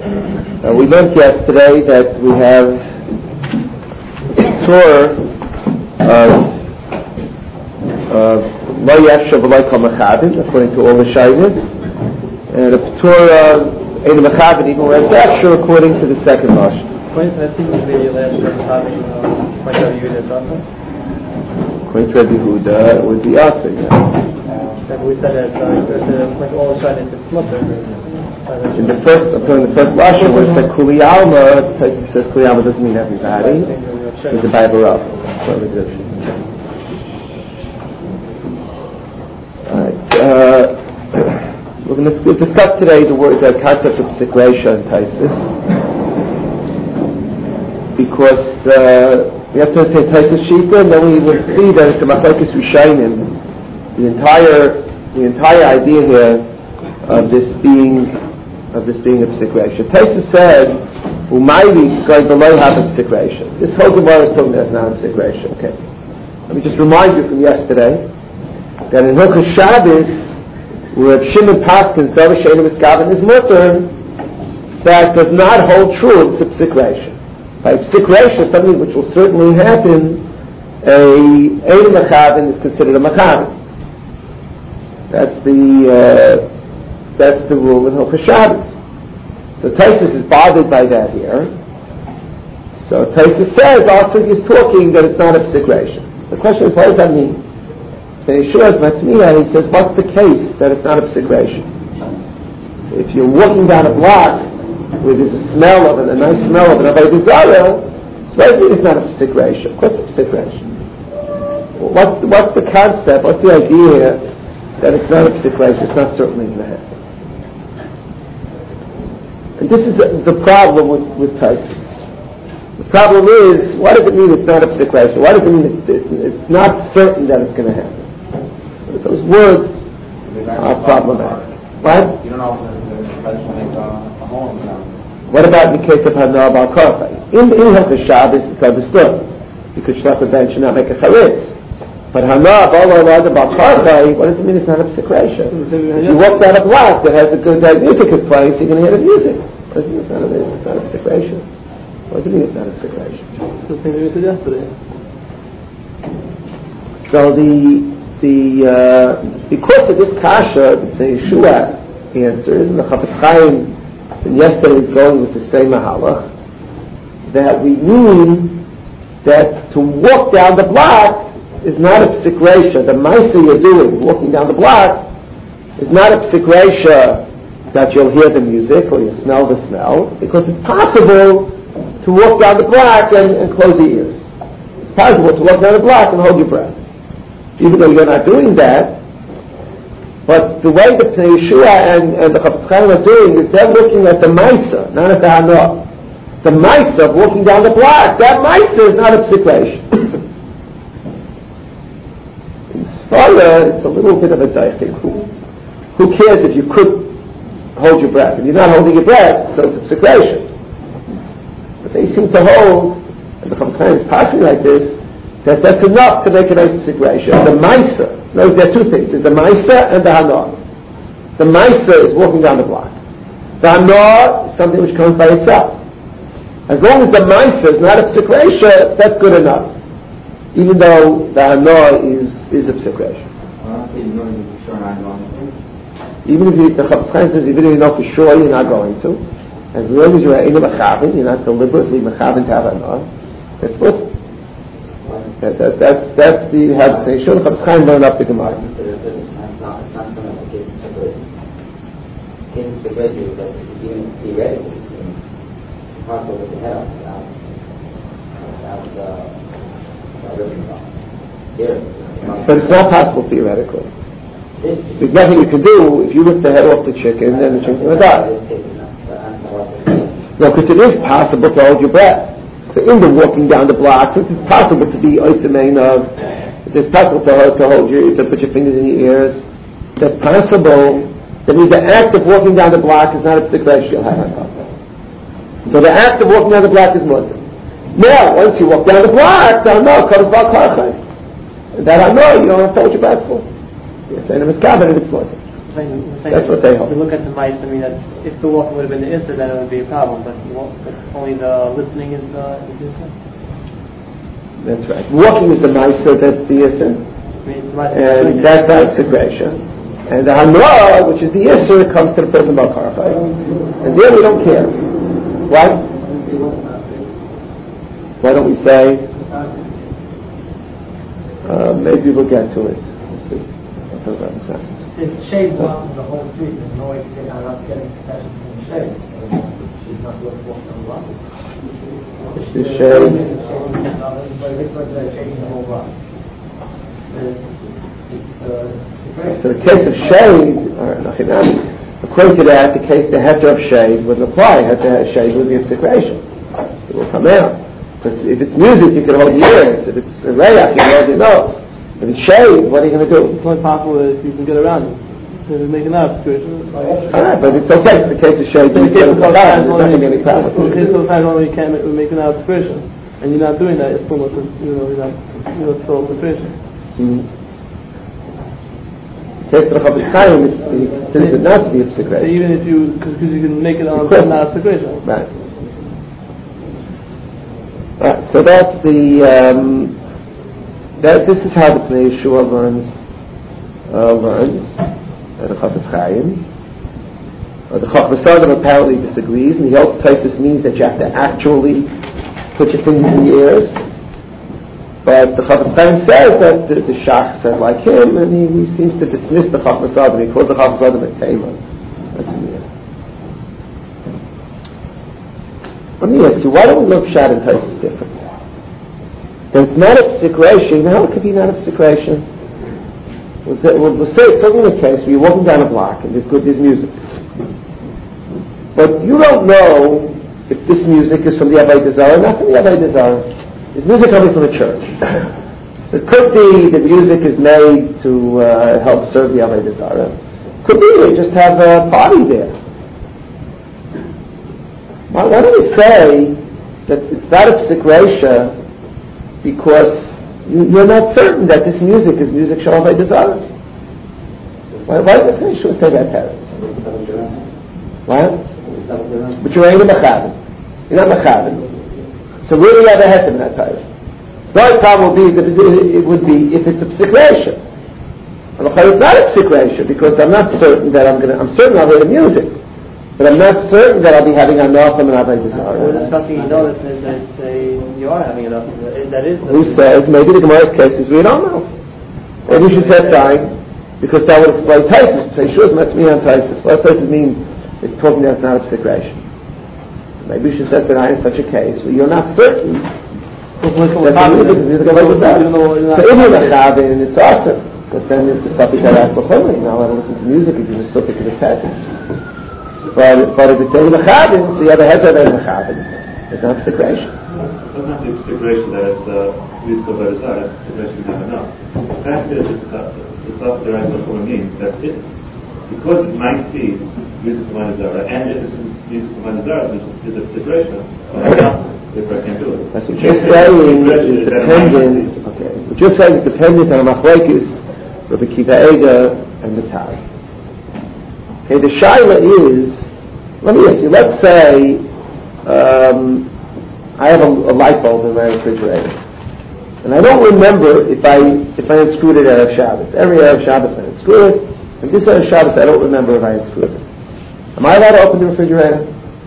We learned yesterday that we have a tour of Lo Yefsha V'Lo Kol Mechavin, according to all the Shainis, and a tour of Ein Mechavin, even where it's Yefsha, according to the second Lashon. According to Rabbi Yehuda, it would be Asa, we said that all the Shainis it's Mutter. In the first Lashon, where it said Kuli Alma, it says Kuli Alma doesn't mean everybody. It's the Bible up. We're going to discuss today the concept of Sikresha and Taisus, because we have to understand Taisus Shita, and then we will see that it's a Machlokes Rishonim. The entire idea here of this being a Sikresha. Taisus said, "Umayri going below half of Sikresha." This whole Gemara is talking about now Sikresha. Okay. Let me just remind you from yesterday that in Hilchos Shabbos, where Shimon Paskin Zara She'eino Miskaven is mutter, that does not hold true of Sikresha. By Sikresha, something which will certainly happen, a Ein Mechavin is considered a Mechavin. That's the rule in Hilchos Shabbos. So Taisus is bothered by that here. So Taisus says also he's talking that it's not a Sikresha. The question is, what does that mean? So Yeshua's Matmiya, he says, what's the case that it's not a Sikresha? If you're walking down a block where there's a smell of it, a nice smell of it, it's not a Sikresha. Of course it's a Sikresha. What's the concept? What's the idea here that it's not a Sikresha? It's not certainly going to happen. And this is the problem with Taisus. The problem is, what does it mean it's not a Sikresha? Why does it mean it's not certain that it's going to happen? Those words are problematic. What? You don't know if it's make a home. What about in the case of Hana Bal Karchai? In Hilchos Shabbos, it's understood. You could shut the bench and not make a charitz. But Hana Bal Karchai, what does it mean it's not a Sikresha? You walk down a block that has a good music is playing, so you're going to hear the music. What does it mean it's not a Sikresha? What does it mean it's not a Sikresha? The same thing we said yesterday. So because of this kasha, the Yeshua answers, and the Chafetz Chaim from yesterday is going with the same mahalach, that we mean that to walk down the block is not a Sikresha. The Maisa you're doing, walking down the block, is not a Sikresha that you'll hear the music or you'll smell the smell, because it's possible to walk down the block and close your ears. It's possible to walk down the block and hold your breath. Even though you're not doing that, but the way that Yeshua and the Chafetz Chaim are doing is they're looking at the Maisa, not at the Hana. The Maisa of walking down the block, that Maisa is not a Sikresha. In Sfara, it's a little bit of a daichik. Who cares if you could hold your breath? If you're not holding your breath, so it's a Sikresha. But they seem to hold, and the Chafetz Chaim is passing like this, that's enough to make a nice Sikresha. The Maisa, notice there are two things. There's the Maisa and the Hana. The Maisa is walking down the block. The Hana is something which comes by itself. As long as the Maisa is not a Sikresha, that's good enough. Even though the Hana is a Sikresha. Even if the Chafetz Chaim says, even if you know for sure you're not going to, as long as you're in a Mechavin, you're not deliberately Mechavin to have Hana, that's good. That's the Hadithation. Chafetz Chaim learned up the Gemara. But it's not possible theoretically. There's nothing you can do if you rip the head off the chicken, then the chicken's going to die. No, because it is possible to hold your breath. So in the walking down the block, since it's possible to be oisemein of, it's possible to hold to put your fingers in your ears, that's possible. That means the act of walking down the block is not a Sikresha. So the act of walking down the block is mutter. Now, once you walk down the block, the Hana comes Bal Karchai. And that Hana, you don't have to hold your breath for. You're saying it's covered and it's mutter. That's what they hold. We look at the mice, I mean, that if the walking would have been the Isser, then it would be a problem, but only the listening is the Isser. That's right. Walking is the Meiser, that's the Isser. And that's the Exegration. And the Hamra, which is the Isser, comes to the person Bakar. And there we don't care. Why? Why don't we say? Maybe we'll get to it. Let's see. It's shade blocking the whole street. There's no way to get out of getting protection from the shade. She's not going to walk on the block. The shade. So the case of shade, according to that, the case the heter of shade wouldn't apply. Heter shade would be a separation. It will come out. Because if it's music, you can hold your ears. If it's a rayach, you can hold your nose. If it's shade, what are you going to do? It's not possible that you can get around it. So it's making out situation. Alright, but it's okay. It's the case of shade. In the case of there's not going to be any problem. In the case of times when you can't make an out situation, and you're not doing that, it's still not, you're not still situation. In the case of the Chafetz Chaim, it tends not to be a So secret. even if you, because you can make it on not a situation. Right. Right. So that's the. This is how the Pnei Yeshua learns at the Chafetz Chaim. The Chachmas Adam apparently disagrees, and he also says this means that you have to actually put your fingers in your ears. But the Chafetz Chaim says that the Shach says like him, and he seems to dismiss the Chachmas Adam. He calls the Chachmas Adam a Tema. That's weird. Let me ask you, why don't we look Pshat and Tosfos different? Then it's not a psikration. How it could be not a psikration? We'll say it's certainly the case where you're walking down a block and there's music. But you don't know if this music is from the Avodah Zarah or not from the Avodah Zarah. There's music coming from a church. So it could be the music is made to help serve the Avodah Zarah. Could be they just have a party there. Why don't we say that it's not a psikration because you're not certain that this music is music Shalom Avodah Zarah? Why did the Pnei Yeshua say that, parents? What? But you ain't a mechavin. You're not mechavin. So where do you have a heter in that type? The only problem would be if it's a psikration. And it's not a psikration because I'm not certain that I'm certain I'll hear the music. But I'm not certain that I'll be having enough from an Avodah Zarah. We're discussing that you are having enough. That is. Who says maybe the Gemara's case is we don't know. Maybe you should say time because that would explain Tosfos. Say sure, it's not me on Tosfos. What Tosfos means it's talking that it's not a psikration. Maybe you should say that in such a case where you're not certain that the music is music Avodah Zarah. So if you're mechavin, it's awesome because then it's a topic that asks b'chol. Now I don't listen to music if you're a suffix in the text. But if it's a mechavin, so you have a heter of a mechavin. It's not psikration. It's not the stipulation that it's music of Avodah Zarah, it's stipulation we have enough. The fact is, the stuff that I means that because it might be music of Avodah Zarah, and if it's music of Avodah Zarah, there's a stipulation, therefore I can't do it. That's what you're saying is dependent, okay, what you're saying is dependent on a machlokes, Rabbi Akiva Eiger and the Taz. Okay, the shaila is, let me ask you, let's say, I have a light bulb in my refrigerator, and I don't remember if I unscrewed it Erev Shabbos. Every Erev Shabbos I unscrew it, and this Erev Shabbos I don't remember if I unscrewed it. Am I allowed to open the refrigerator?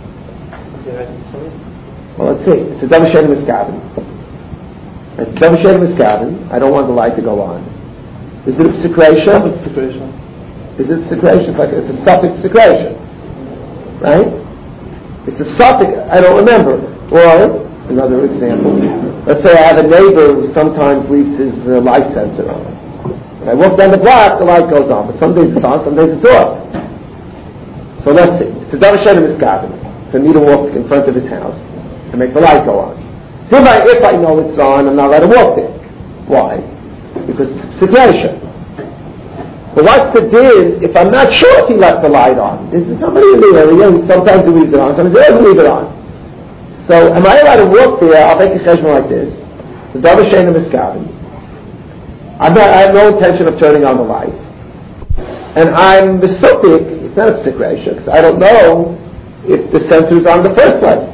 Well, let's see. It's a double shade of miskavin. It's a double shade of miskavin. I don't want the light to go on. Is it a psikration? Is it a psikration? It's a suffix psikration, right? It's a suffix. I don't remember. Or, another example, let's say I have a neighbor who sometimes leaves his light sensor on. When I walk down the block, the light goes on, but some days it's on, some days it's off. So let's see. It's a double shade of miskavin for me to walk in front of his house and make the light go on. So if I know it's on, I'm not allowed to walk there. Why? Because it's a situation. But what's the din if I'm not sure if he left the light on? This is somebody in the area who sometimes he leaves it on, sometimes he doesn't leave it on. So am I allowed to walk there? I'll make a cheshbon like this. The double shane of miskavin. I have no intention of turning on the light. and I'm besupik, it's not a psik reisha, because I don't know if the sensor is on in the first place.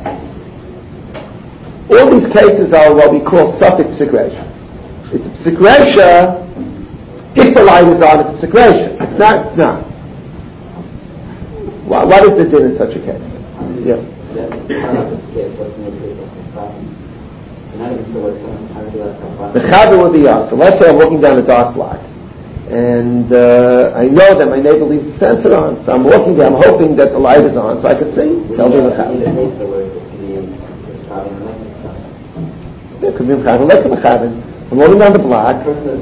All these cases are what we call suffix psik reisha. It's a psik reisha if the light is on, it's a psik reisha. It's not, it's not. What is the din in such a case? Yeah. The chaver would be us. So let's say I'm walking down a dark block, and I know that my neighbor leaves the sensor on, so I'm walking there, I'm hoping that the light is on, so I can see. Tell me the chaver. It could be mechaber, like a mechaber. I'm walking down the block.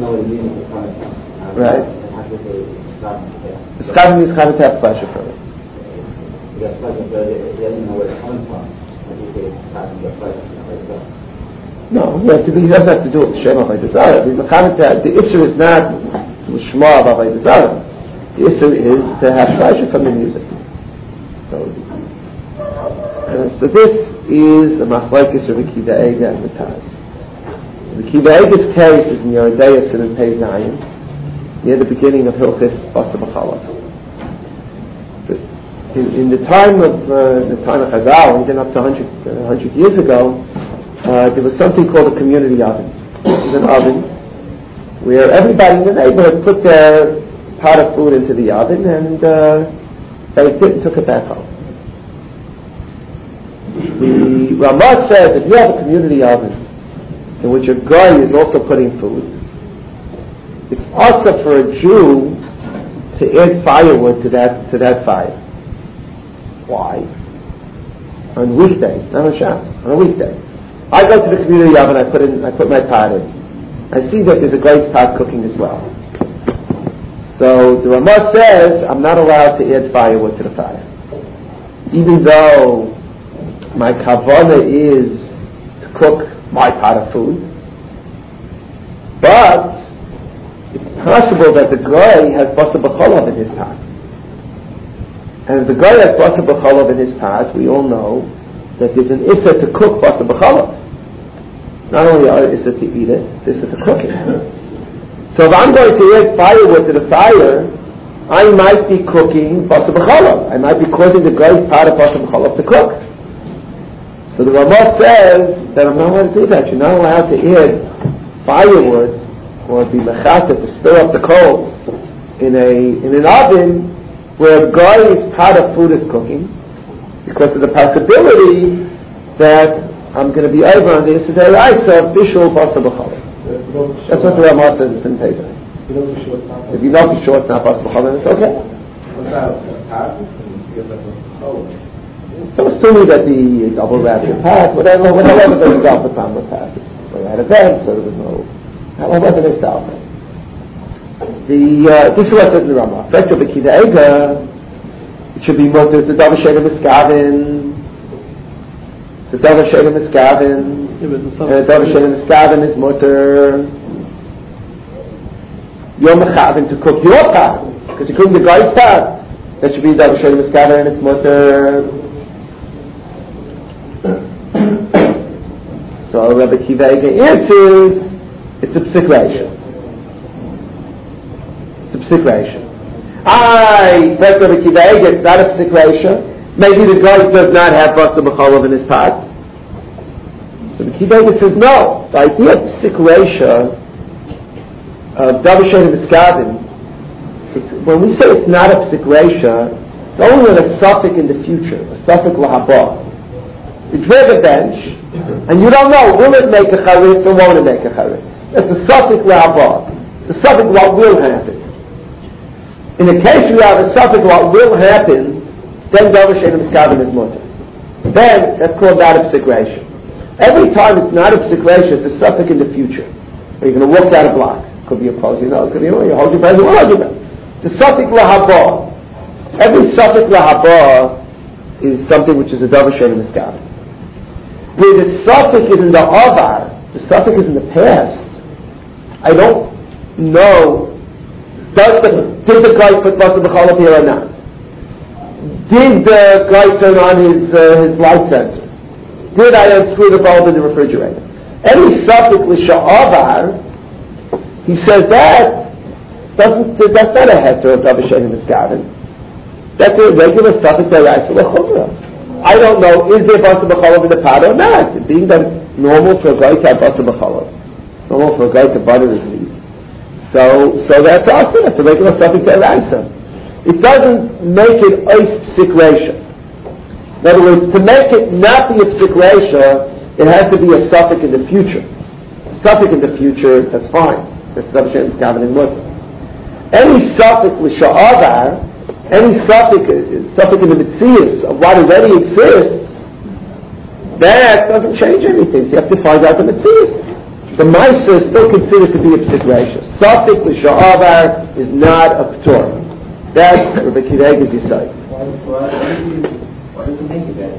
Right. The chaver means chaver to have pleasure from it. He doesn't know where it's coming from. No, he doesn't have to do it with Shema by desire. The issue is not Shema by desire. The issue is to have pleasure from the music. So this is the machlokes of Akiva Eiger and the Taz. The Akiva Eiger's case is in Yeridei Sin and Pei Zayin, near the beginning of Hilchis Basa B'Chalav. In the time of Chazal, even up to 100 years ago, there was something called a community oven. It was an oven where everybody in the neighborhood put their pot of food into the oven and baked it and took it back home. The Ramah says if you have a community oven in which a guy is also putting food, it's also for a Jew to add firewood to that fire. Why? On weekdays, not on Shabbat. On a weekday, I go to the community oven. I put my pot in. I see that there's a glaze pot cooking as well. So the Ramah says I'm not allowed to add firewood to the fire, even though my kavanah is to cook my pot of food. But it's possible that the guy has basa b'cholav in his pot. And if the guy has basa b'chalav in his pot, we all know that there's an issa to cook basa b'chalav. Not only are issa to eat it, it's issa to cook it. So if I'm going to add firewood to the fire, I might be cooking basa b'chalav. I might be causing the guy's pot of basa b'chalav to cook. So the Ramah says that I'm not allowed to do that. You're not allowed to add firewood or be mechata to stir up the coals in an oven where a guy's pot of food is cooking, because of the possibility that I'm going to be over on the Yisrael Isa Bishul Basa B'Chalav. That's what the Ramah says in Pei Zayin. If you know for sure it's not Basa B'Chalav, it's okay. So assuming that the double wrap your pot, whatever they sell for time with pot. They had a bed, so there was no. However they sell it. This is what says in the Ramah. Effect of Akiva Eiger, it should be mutter. The Davar Shena Miskavin. The Davar Shena Miskavin. The Davar Shena Miskavin is mutter. You're mechavin to cook your pot because you're cooking the guy's pot. That should be Davar Shena Miskavin and it's mutter. So Rabbi Akiva Eiger answers, it's a psik reisha. Situation. First Rabbi Akiva Eiger, it's not a psik reisha. Maybe the guy does not have basa b'chalav in his pot. So Rabbi Akiva Eiger says no. The idea of psik reisha, of Davar Shena Miskavin, when we say it's not a psik reisha, it's only a suffix in the future, a suffix lahaba. You drag a bench, and you don't know, will it make a charitz or won't it make a charitz? It's a suffix lahaba. It's a suffix what will happen. In the case we have a suffix what will happen, then Davar Shena Miskavin is mutter. Then that's called not a psik reisha. Every time it's not a psik reisha, it's a suffix in the future. You're going to walk down a block. Could be a pose, you could be you hold your breath, you won't hold your breath. The suffix lahaba. Every suffix lahaba is something which is a Davar Shena Miskavin. Where the suffix is in the avar, the suffix is in the past. I don't know. Did the guy put basa b'chalav here or not? Did the guy turn on his light sensor? Did I unscrew the bulb in the refrigerator? Any suffix l'sha'avar, he says that That's not a heter of Davar She'ein Miskaven. That's a regular suffix deraisa l'chumra. I don't know, is there basar b'chalav in the pot or not? Being that it's normal for a guy to have basar b'chalav, normal for a guy to butter his meat. So that's awesome. It's a regular suffix deraisa. It doesn't make it ois psik reisha. In other words, to make it not be a psik reisha, it has to be a suffix in the future. A suffix in the future, that's fine. That's Davar She'ein Miskaven in mutter. Any suffix l'sha'avar, any suffix in the mitzias of what already exists, that doesn't change anything. So you have to find out the mitzias. The ma'aser is still considered to be a psik reisha. Suffix l'sha'avar is not a p'tor. That's Rabbi Akiva Eiger's Yisai. Why do you think that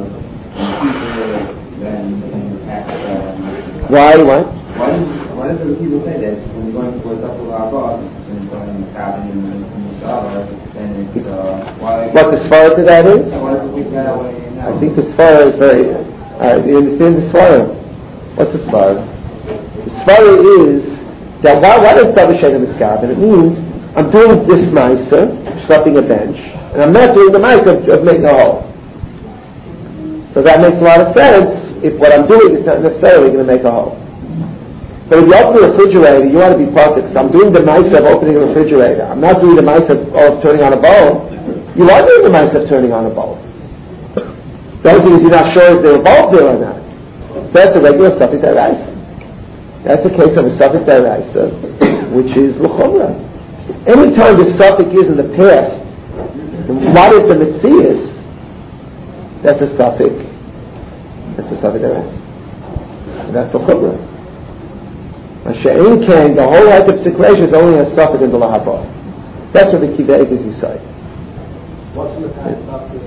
Why? Why does the people say that when you're going towards Upper La'abah and going in the cabin and the Shabbat, then it's why? What the svara to that is? Why does it think that way now? I think the svara is very. You understand the svara? What's the svara? The svara is that what is Davar She'ein Miskaven? It means I'm doing this ma'aser, swapping a bench, and I'm not doing the ma'aser of making a hole. So that makes a lot of sense if what I'm doing is not necessarily going to make a hole. But if you open the refrigerator, you want to be perfect. So I'm doing the ma'aser of opening a refrigerator. I'm not doing the ma'aser of turning on a bowl. You are doing the ma'aser of turning on a bowl. The only thing is you're not sure if there are bulbs there or not. So that's a regular suffix deraisa. That's a case of a suffix deraisa, which is l'chumra. Anytime the suffix is in the past, what is the mitzias? That's a suffix. That's a suffix deraisa. That's l'chumra. She'ein Ken, the whole life of psik reisha is only a suffix in the lahaba. That's what the Akiva Eiger's Yisai. What's in the past?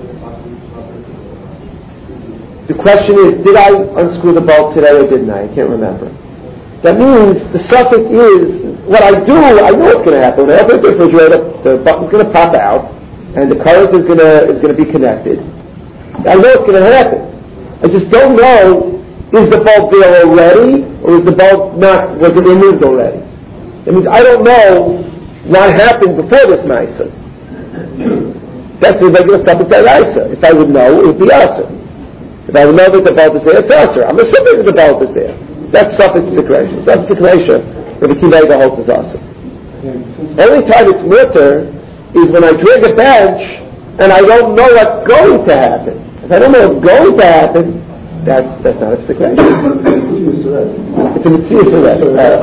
The question is, did I unscrew the bulb today or didn't I? I can't remember. That means the suffix is, what I do, I know what's going to happen. When I open the refrigerator, the button's going to pop out, and the current is going to be connected. I know what's going to happen. I just don't know, is the bulb there already, or is the bulb not, was it removed already? It means I don't know what happened before this ma'aser. That's the regular suffix deraisa. If I would know, it would be aser. If I would know that the bulb is there, it's aser. I'm assuming that the bulb is there. That's suffix psik reisha. Suffix psik reisha, Rabbi Akiva Eiger holds is aser. Only time it's mutter is when I drag a bench and I don't know what's going to happen. If I don't know what's going to happen, that's not a psik reisha. It's a mitzias already.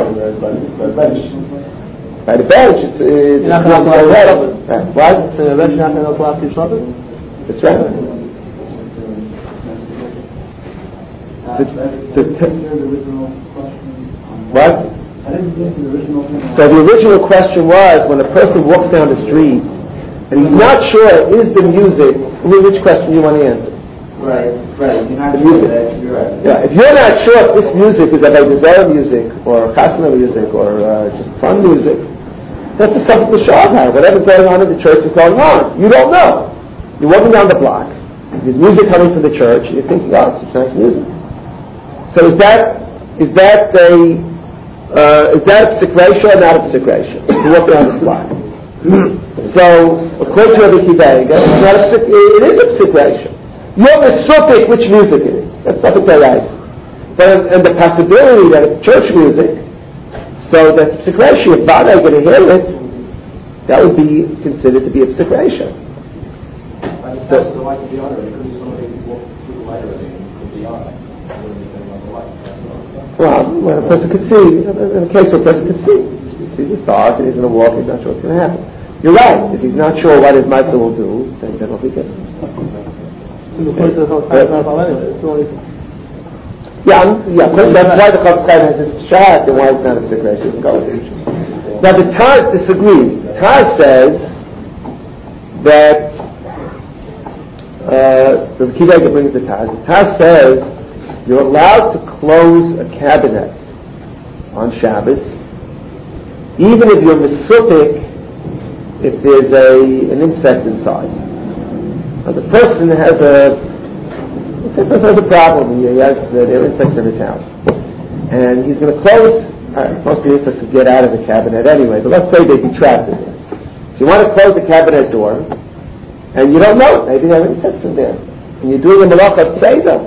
By the bench, it's not going to go what? So the bench not going to go after Shabbos? That's right. What? So the original question was, when a person walks down the street and he's not sure, is the music, which question you want to answer? Right. You're not the music. You're right. Yeah, if you're not sure if this music is Avodah Zarah music or Chasna music or just fun music, that's the stuff of the Shabbat. Whatever's going on in the church is going on. You don't know. You're walking down the block. There's music coming from the church. And you're thinking, oh, it's nice music. So is that a psik reisha or not a psik reisha? You're walking down the block. So according to Rabbi Akiva Eiger, it is a psik reisha. You're mesupik which music it is. That's suffix deraisa. But and the possibility that it's church music, so that's psik reisha. If Bada are going to hear it, that would be considered to be a psik reisha. The light of the honor, it could be somebody who walked through the light already, and could be on. Well, when a person could see, in a case where a person could see, it's dark and he's going to walk, he's not sure what's going to happen. You're right. If he's not sure what his ma'aser will do, then it'll be good. Yeah, that's why the Chafetz Chaim has this shot and why it's not a psik reisha. Now the Taz disagrees. The Taz says that the Akiva Eiger brings the Taz. The Taz says you're allowed to close a cabinet on Shabbos, even if you're mesupik if there's an insect inside. Now the person has a problem. There are insects in his house, and he's going to close Most of the insects would get out of the cabinet anyway, but let's say they'd be trapped in there. So you want to close the cabinet door, and you don't know, maybe there are insects in there. And you're doing a malacha tzeidah.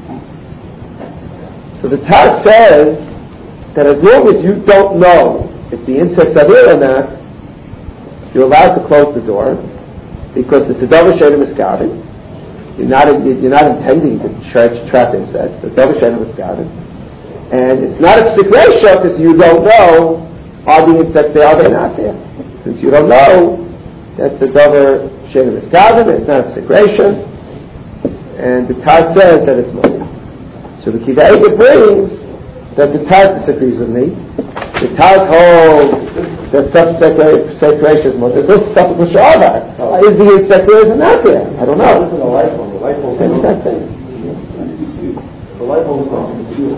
So the Taz says that as long as you don't know if the insects are there or not, you're allowed to close the door, because it's a davar she'eino miskaven. You're not intending to trap insects. It's a davar she'eino miskaven. And it's not a psikresha because you don't know, are the insects there, are they not there? Since you don't know, that's a davar she'eino miskaven, it's not a psikresha. And the Taz says that it's money. So the Kivayga brings that the Taz disagrees with me. The Taz holds that such separation is more. There's also stuff with Sha'avar. Is the insect there or is it not there? I don't know. The light bulb. The light bulb. Same exact thing. The light bulb is not concealed.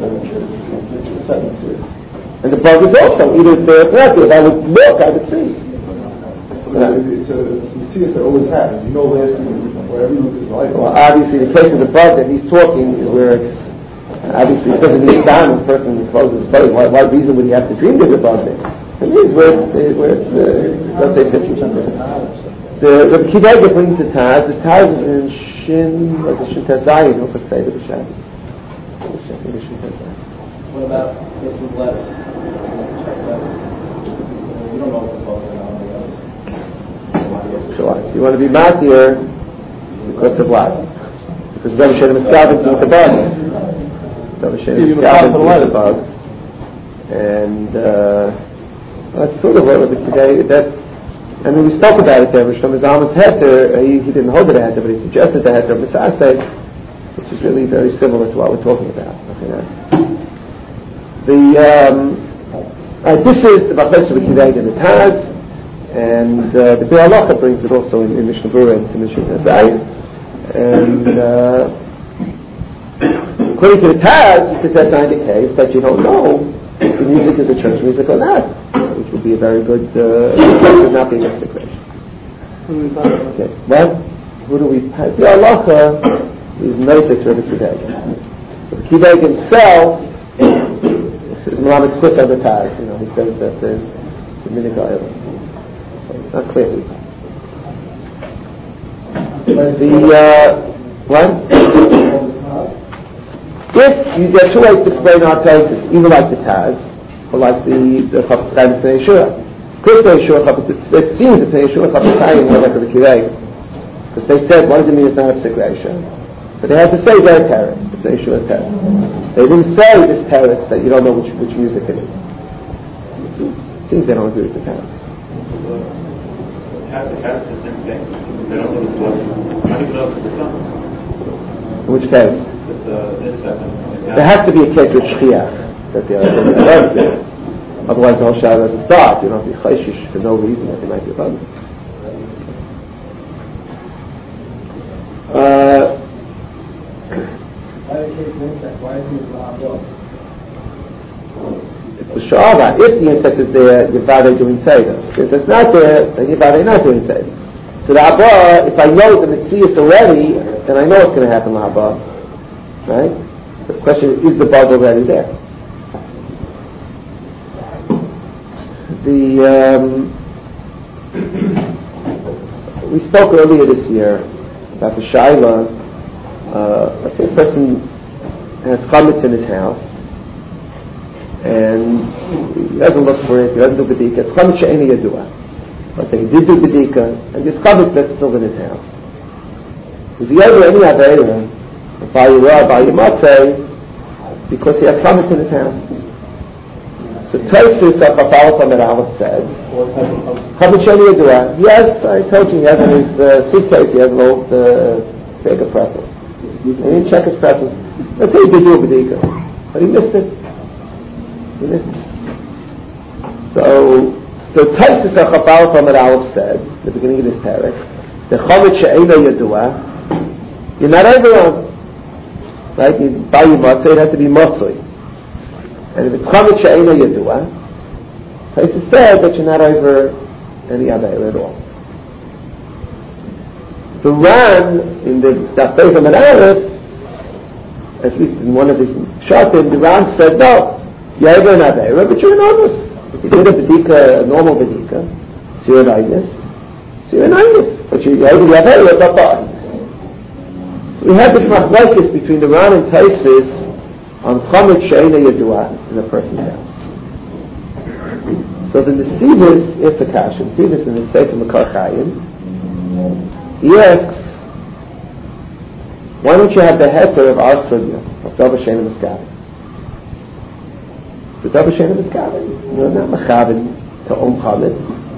And the bug is also either there or not there. If I would look, I would see. It's a mitzvah that always happens. You know, last week, wherever you look at the light bulb. Well, obviously, the case of the bug that he's talking is where it's obviously it doesn't need down when the person closes his body. Why reason would he have to dream there's a bug there? It means where it's let's say 50%. The Kivayga brings the Taz. The Taz is in Shin, like the Shin Tazayin, who could say the B'Shem. What about missing letters? You don't know what the bug is on. Sure. So you want to be matir because of what? Because Davar she'eino miskaven with the bug. Davar she'eino miskaven with the bug. And that's sort of what the today. I mean, we spoke about it there. Shlomo Zalman's heter, he didn't hold it a heter, but he suggested the heter of Misaseh, which is really very similar to what we're talking about. This is the Bachlesh of the Kivayga and the Taz, and the Biur Halacha brings it also in Mishnah Berurah and Mishnah Tazayin. And according to the Taz, because that's not the case, that you don't know if the music is a church music or not, which would be a very good would not be a desecration. Okay. What? Who do we? The Halacha is Noisek Rebbe Kivayga. The Kivayga himself is Malach Split on the Taz. You know, he says that the Minig Oil. It's not clear. What? If you get two ways to explain our cases, either like the Taz or like the Chafetz Chaim Pnei Yeshua. Because it seems that Pnei Yeshua Chafetz Chaim were like the Kivayga, because they said, what does it mean it's not a psikresha? But they had to say their teretz, the Pnei Yeshua teretz. They didn't say this teretz that you don't know which music it is. It seems they don't agree with the teretz. In which case? There has to be a case with shchiach that they are there. Otherwise the whole Shara doesn't start. You don't be chayshish for no reason that they might be abundant. If the insect is there, you're vade doing seder. If it's not there, then you're vade not doing seder. So the Abba, if I know the Metzias already, then I know what's going to happen to Abba. Right? The question is the bug already there? We spoke earlier this year about the Shaila. Let's say a person has chametz in his house, and he doesn't look for it, he doesn't do bedika. It's chametz she'eino yadua. Let's say he did do bedika, and this chametz that's still in his house. Is he ever any aveira? By your matzeh, because he has chametz in his house. So Tosfos of Chafal from Aleph said, chametz she'eino yadua. Yes, I told you he has in his suitcase, he has an old bag of pretzels. And he didn't check his pretzels. Let's say he did do a bedika, but he missed it. So Tosfos of Chafal from Aleph said, at the beginning of this parak, the chametz she'eino yadua, you're not everyone. Right? You buy your matzah, it has to be matzah. And if it's chametz she'eino yadua, Tosfos said that you're not over any other at all. The Ran in the Daf from an Aleph, at least in one of his shatim, the Ran said no. You're an Aveira, but you're an Onus. If you did a Bedika, a normal Bedika, so you're an Einus. So you're an Einus. But you're the Aveira, but not. So we have this machlokes between the Ran and Taisis on Chomet She'ena Yedua in a person's house. So the Nesivus Ifakash, and Nesivus in the Sefer Mekar Chayim, he asks, why don't you have the heter of our sugya, of Davar She'ena Miskabin? So Davar She'ena Miskabin, you're not Mechabin to own Chomet.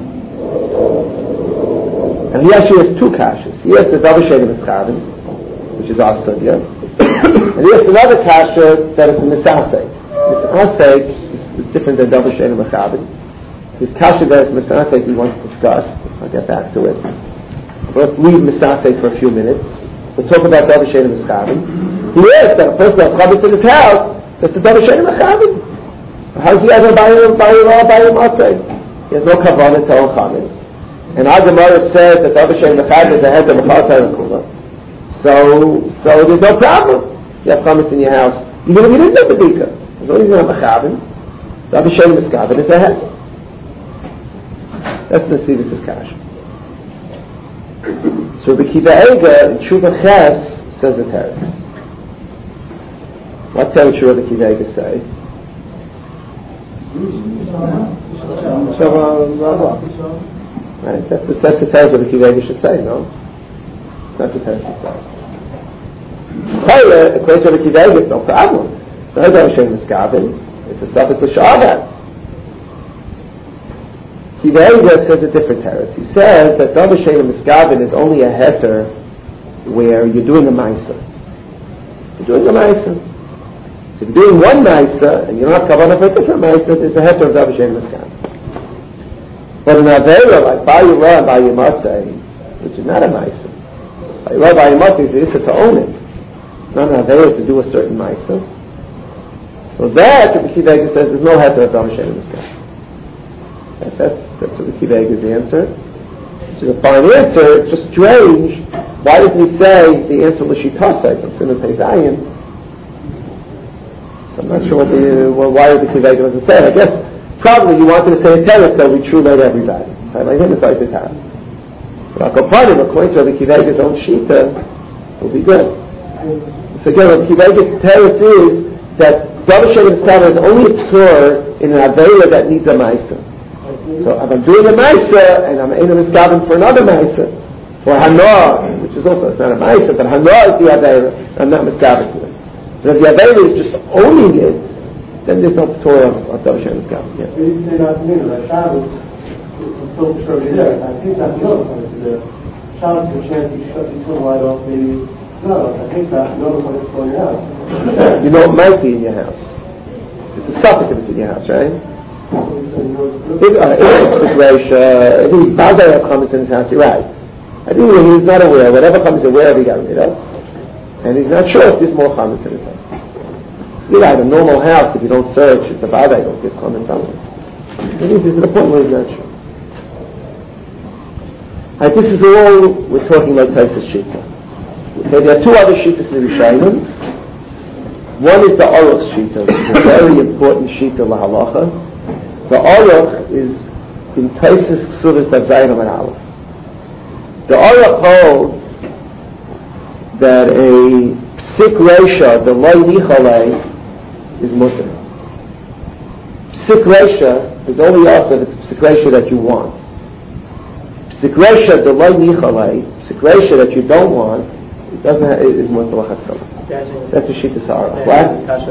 And he actually has two kashas. He has the Davar She'ena Miskabin, which is our sugya, and he has another kasha that is a Misasek. Misasek is different than Davar She'ena Miskabin. His kasha that is Misasek we want to discuss. I'll get back to it. Let's leave Misasek for a few minutes. We'll talk about Davar She'ena Miskabin. He is that a person has chametz in his house, that's the Davar She'ena Miskabin. How does he have a bayim matzeh? He has no kavanah to own chametz. And our Gemara says that Davar She'ena Miskabin is a head of Mechal Kula. So there's no problem. You have chametz in your house. Even if you didn't have Bedika. As long as you have a chavin, Davar She'ena Miskabin is a head. That's the Nesivus Kash. So the Kiva Eiga in Tshuva Ches says a teretz. What teretz should the Kiva Eiga say? Right, that's the teretz what the Kiva Eiga should say, no? That's the teretz should say. According to the Kiva Eiga, it's no problem. The Davar She'ena Miskabin, it's a suffix l'sha'avat. Kiva Eiga says a different teretz. He says that Davar She'ena Miskabin is only a heter where you're doing a ma'isa. You're doing a ma'isa. So if you're doing one ma'isa and you don't have kavanah for a different ma'isa, it's a heter of Davar She'ena Miskabin. But an Aveira like Bayirah and Bayimatzeh, which is not a ma'isa. Bayirah and Bayimatzeh is the issa to own it. It's not an Aveira to do a certain ma'isa. So that, the Kiva Eiga says, there's no heter of Davar She'ena Miskabin. That's what the Kiva Eiga's answer. Which is a fine answer. It's just strange. Why didn't he say the answer l'shitosek on Siman Pei Zayin? So I'm not sure why the Kiva Eiga doesn't say it. I guess probably you wanted to say a teretz that we true about everybody. I like him inside his house. But I'll go part of according to the Kiva Eiga's own shita will be good. So again, the Kiva Eiga's teretz is that Davar She'ena Miskabin is only a p'tur in an Aveira that needs a ma'isa. So if I'm doing a Maisa and I'm in a Miskabin for another Maisa, for Hana, which is also, it's not a Maisa, but Hana is the Aveira, I'm not Miskabin to it. But if the Aveira is just owning it, then there's no Torah of Davar She'ena Miskabin. Yeah. You say not to me that Shabbos is still sure there. I think that's another point to the Shabbos, the chance you shut your turn light off, maybe no. I think that's another point to your house. You know it might be in your house. It's a suffix if it's in your house, right? If he's Bazai has chametz in his house, you're right. I think he's not aware, whatever chametz he's aware of, he got rid of. And he's not sure if there's more chametz in his house. You're right, a normal house, if you don't search, it's a Bazai, don't get chametz on it. Maybe he's to the point where he's not sure. Right, this is all we're talking about Taisus Shita. Okay, there are two other Shitas in the Rishayim. One is the Aruch Shita, which is a very important Shita lahalacha. The Aruch is in Taisus Ksuvas Zayin and Aleph. The Aruch holds that a psik reisha, the loy nichalei, is mutter. Psik reisha is only also the psik reisha that you want. Psik reisha, the loy nichalei, psik reisha that you don't want, it doesn't have, it is mutter l'chatchila. That's a shita sa'ara. What?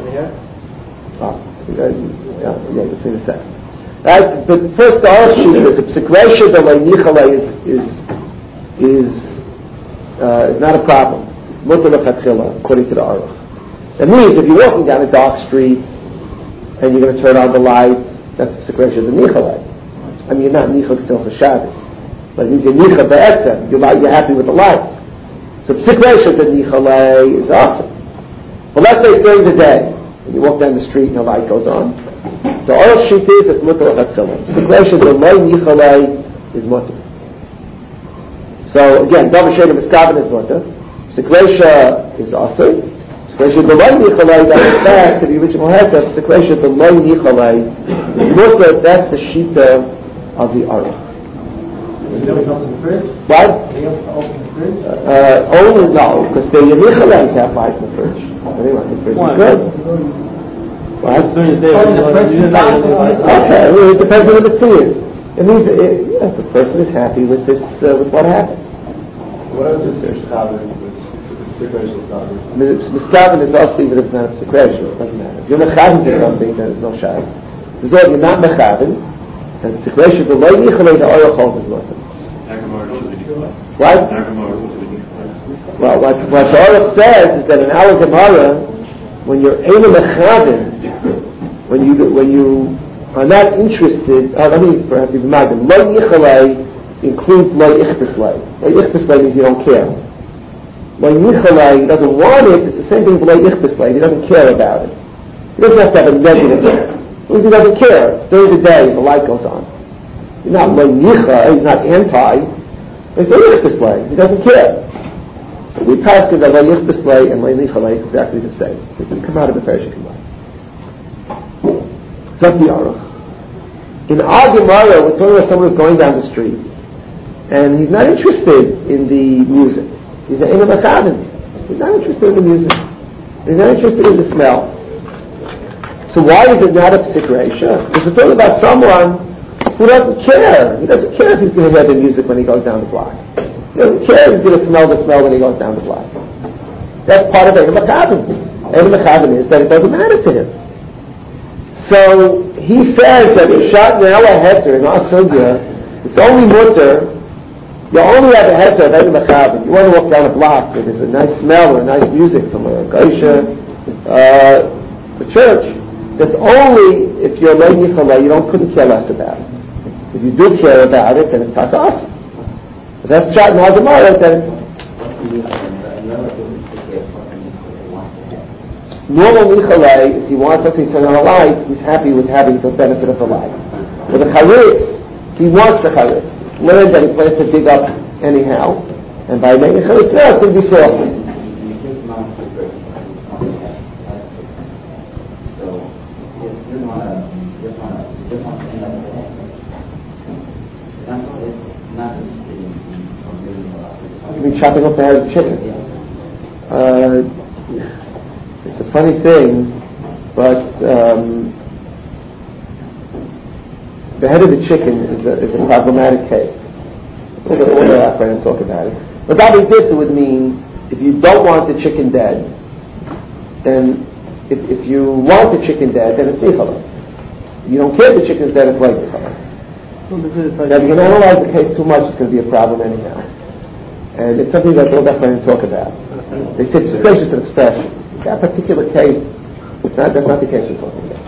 Yeah, you'll see in a second. Right? But first, the Aruch Shita is a psik reisha, the loy nichalei is not a problem. Mutter l'chatchila, according to the Aruch. That means if you're walking down a dark street and you're going to turn on the light, that's the psik reisha, the nichalei. I mean, you're not nichal still for Shabbos, but it means you're nichal be'etzem. You're happy with the light. So psik reisha, the nichalei is awesome. But let's say during the day, and you walk down the street and the light goes on. The Aruch Shita is it's mutter l'chatchila. Psik reisha, the loy nichalei is mutter. So again, Davar She'ena Miskabin is mutter. Psik reisha is awesome. Psik Sikresha B'Loi Nichalei, that is back to the original heter, Sikresha B'Loi Nichalei, that's the Shita of the Aruch. What? Only no, because the Nichalei have light in the fridge. Anyway, the fridge is good. What? Okay, well, it depends on what the tea is. It means if the person is happy with this, with what happened. What else is there? Miskaven is also even if it's not a secretion, it doesn't matter. If you're mechaven to something, then it's no shayla. If you're not mechaven, then secretion, the loy nichalei, the oil hold is nothing. What? Well, what the Aruch says is that in our Gemara, when you're able mechaven, when you are not interested, let me perhaps even imagine, loy nichalei includes loy ichtislei. Loy ichtislei means you don't care. Loy nichalei, he doesn't want it, it's the same thing with loy ichtislei, he doesn't care about it. He doesn't have to have a negative. He doesn't care. During the day, the light goes on. He's not loy nicha, he's not anti, he's loy ichtislei, he doesn't care. So we pass to the loy ichtislei and loy nichalei is exactly the same. They can come out of the Persian Gemara. That's the Aruch. In our Gemara, we're talking about someone who's going down the street, and he's not interested in the music. He's an Eina Mechaven. He's not interested in the music. He's not interested in the smell. So why is it not a Psik Reisha? Because we're talking about someone who doesn't care. He doesn't care if he's going to hear the music when he goes down the block. He doesn't care if he's going to smell the smell when he goes down the block. That's part of Eina Mechaven. Eina Mechaven is that it doesn't matter to him. So he says that if shot now a heter in our sugya, it's only mutter. You only have a heter of Eina Mechaven. You want to walk down a block where there's a nice smell or nice music from a geisha, the church. That's only if you're loy nichalei, you couldn't care less about it. If you do care about it, then it's not awesome. But that's shot in our Gemara, then it's normal nichalei is he wants something to turn on a light, he's happy with having the benefit of the light. For the charitz, he wants the charitz. Learn that he plans to dig up anyhow, and by making charitz now it's going to be soft. You mean chopping up the head of the chicken? It's a funny thing, but the head of the chicken is a problematic case. It's a little bit overlap right and talk about it. But that would mean if you don't want the chicken dead, then if you want the chicken dead, then it's nichalei. You don't care if the chicken's dead, it's like nichalei. Now, if you can analyze the case too much, it's going to be a problem anyhow. And it's something that we'll definitely talk about. They say it's just an expression. That particular case, that's not the case we're talking about.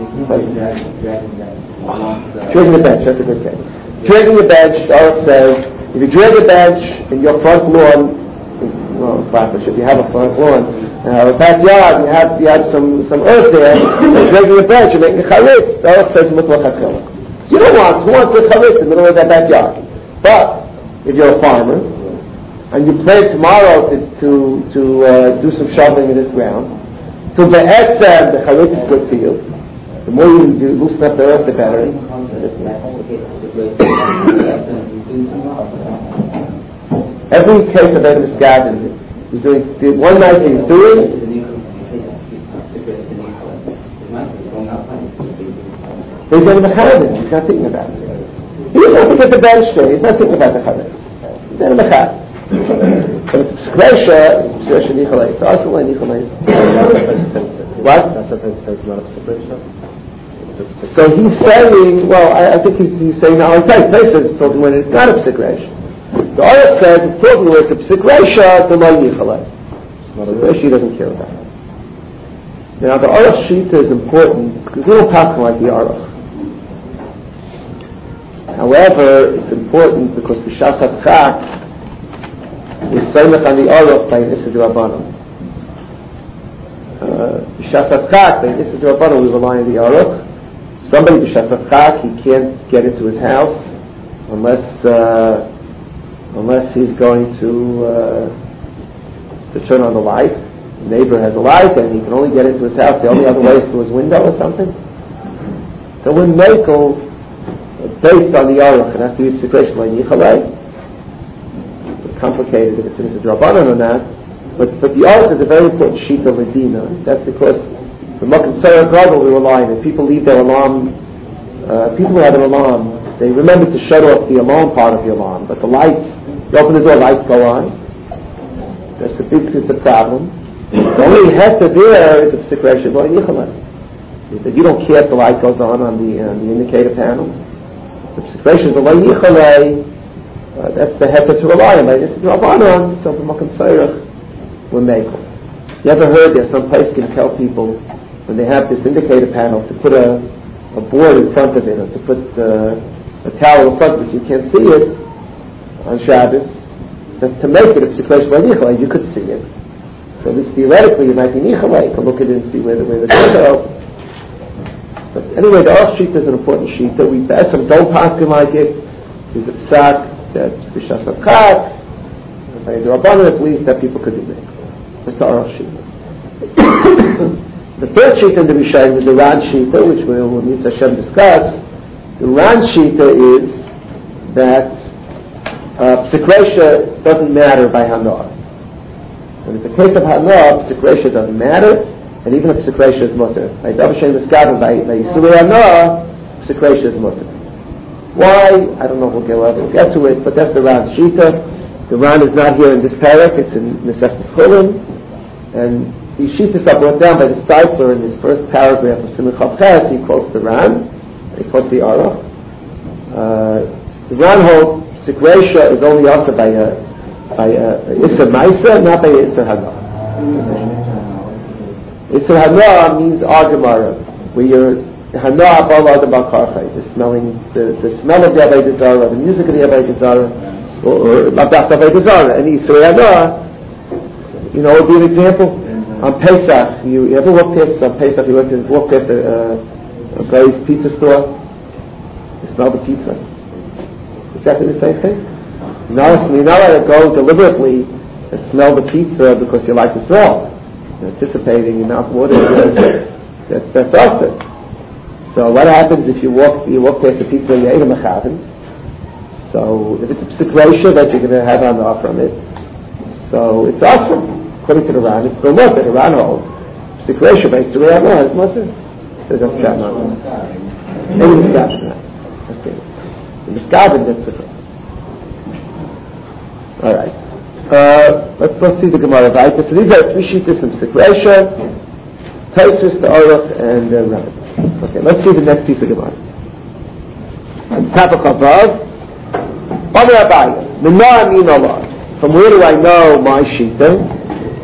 Dragging the bench, that's a good case. Dragging the bench, the Aruch says, if you drag a bench in your front lawn, well, if you have a front lawn, a backyard, you have some earth there, and dragging a bench, you're making a charitz, the Aruch says, you don't want, who wants a charitz in the middle of that backyard? But, if you're a farmer, and you plan tomorrow to do some shoveling in this ground, so the etzem, the charitz is good for you. The more you do loosen up the earth, the better. Every case of Eina Mechaven is doing one nice thing he's doing. He's Eina Mechaven. He's not thinking about it. He's not thinking of the bench there. He's not thinking about the charitz. He's Eina Mechaven. But it's Psik Reisha nichalei. It's also like nichalei. What? So he's saying, well, I think he's saying now. Like Tais says it's talking when it's not a Psik Reisha. The Aruch says it's talking when it's a Psik Reisha, the loy nichalei. Psik Reisha doesn't care about it. Now the Aruch Shita is important because we don't pass like the Aruch. However, it's important because the Shasat Chak is Seimach on the Aruch by Issa D'Rabbanan. B'Shasat Chak, by Issa D'Rabbanan, we rely on the Aruch. Somebody B'Shasat Chak, he can't get into his house unless he's going to turn on the light. The neighbor has a light and he can only get into his house, the only other way is through his window or something. So when Mekel, based on the Aruch, it has to be P'sikresh L'Yichalei. It's complicated if it's a Drabanan or not, but the Aruch is a very important sheet of Medina. That's because the Mokim Tzara Gadol we rely on. If people leave their alarm, people who have an alarm, they remember to shut off the alarm part of the alarm, but the lights, you open the door, lights go on. It's a problem. The only heter there is a P'sikresh L'Yichalei. That you don't care if the light goes on the indicator panel. The P'sikresh L'Yichalei, that's the heter to rely on. This is Rabbanon, so the Mokim Tzarech will make it. You ever heard that some place can tell people when they have this indicator panel to put a board in front of it, or to put a towel in front of it so you can't see it on Shabbos, that to make it a P'sikresh L'Yichalei, you could see it. So at least theoretically you might be Yichalei, you can look at it and see where the doors are open. But anyway, the Aruch sheet is an important sheet that we some don't pass him like it. There's a psak that b'shas hakak, by the Rabbanan at least, that people could do it. That's the Aruch sheet. The third sheet in the Rishayim is the Ran Shita, which we will need to Hashem discuss. The Ran Shita is that P'sikresha doesn't matter by Hanor. When it's a case of Hanor, P'sikresha doesn't matter. And even if P'sikresha is mutter. By Dabashem Miskaven, by Yisuri Hanor, P'sikresha is mutter. Why? I don't know if we'll get to it, but that's the Ran Shita. The Ran is not here in this parak, it's in Mesechtes Chullin. And these Shitas are brought down by the Steipler in his first paragraph of Siman Chav Ches. He quotes the Ran, he quotes the Aruch. The Ran holds P'sikresha is only also by Isser Maisa, not by Isser Hanor. Isser Hanor means Gemara, where you're Hanor above Adam Al-Karchai, the smell of the Avodah Zarah, the music of the Avodah Zarah, or Mabdach Avodah Zarah. And Isser Hanor, would be an example. On Pesach, you ever walk past on Pesach? You walk past a guy's pizza store. You smell the pizza. Exactly the same thing. You're not allowed to go deliberately and smell the pizza because you like the smell. You're anticipating your mouth watering. That's awesome. So what happens if you walk past the pizza and you ate a mechavin? So if it's a p'sikresha that you're going to have hanor from it, so it's awesome. According to the Ran, it's no mutter. The Ran holds p'sikresha by Yisuri Hanor is mutter. So that's Shabbat. Maybe the Shabbat. Okay. The Miskaven, that's the first. All right. Let's see the Gemara. So these are three sheetas from P'sikresha, Tosfos, the Aruch, and the Ran. Okay, let's see the next piece of Gemara. Tapach Avav. Amar Abaye. Mina Amin Allah. From where do I know my shita?